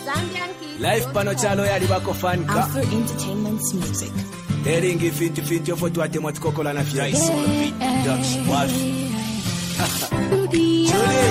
Life pano chalo yali bako fanka. Alpha Entertainment's music. Eringi finti ofo tuate mwatikokola na fia. Rice on the beat. Dutch wife. Julie.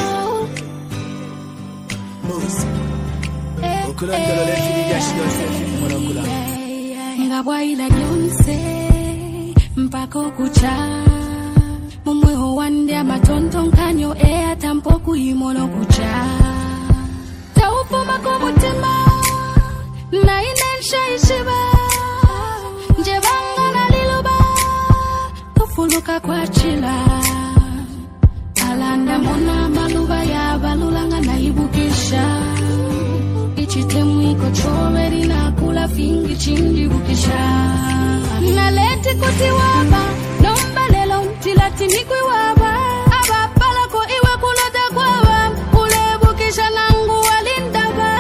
Moose. Ukulondolo le fili jashido se fili monokula. Ngabwaila gyonse mpako kucha. Mumwe ho wande amatonton kanyo atampoku imono kucha. Taupo makomutima na inensha ishiba. Njebanga na liluba kufuluka kwa chila. Alanda mona maluba ya balulanga na ibukisha. Ichitemu iko choweri na kula fingi chingi bukisha. Naleti kuti waba nomba lelo mtilati nikwi waba. Aba palako iwe kulota kwa wam ule bukisha nangu walindaba.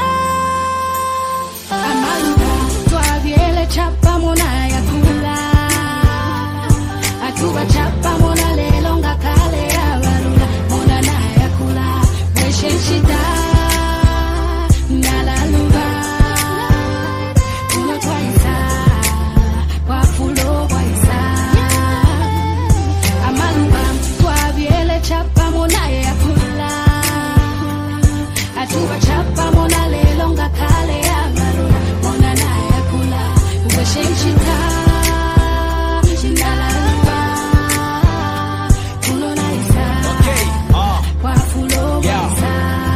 Amaluba tuaviele chapa mona ya kula. Atuba chapa mona lelo nga kale ya balula. Mona na ya kula weshenshita. Chapa mona lelo nga kale ya maruna mona na ya kula weshenshita shindala kuno na isa kwa fulo isa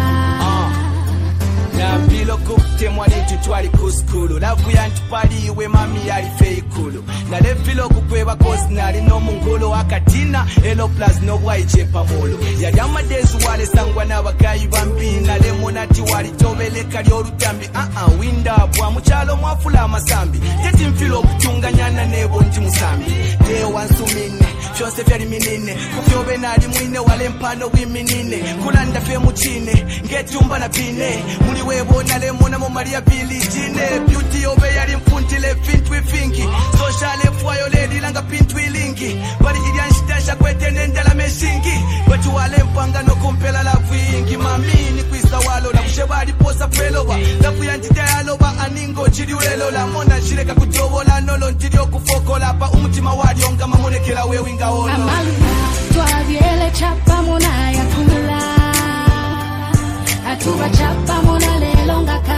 na bilo kupte mwani tutwali kuskulu lavu yantupaliwe mami yali feikulu na lefilo kukweba kosinali no mungolo akatina elo plus no waiche pamolo ya yamadezi wale sangwa na bakayi bambina lemonati wali tobeleka lyorutambi winda bwa muchalo mwafula amasambi teti mfilo okutunganyana nebo nti musambi te wansumine fyose fyali minine kufyobe nali mwine wale mpano wiminine kulanda fe muchine ngetumba na pine muli webona lemona mu Maria Billijine beauty obe yali mfuntile fintu ifingi social fwayo leli langa pintu ilingi bali ilyanshidasha kwetene ndala meshingi batu wale mpanga no kumpela la vingi mamini kwisa walo na kushebali posa peloba lafu yanjita yaloba aningo chiri ulelo la mona shireka kutobola nolo ntirio kufokola pa umutima wali onga mamonekela wewinga ono Amaluba tuaviele chapa mona ya kula. Atuba chapa mona lelo nga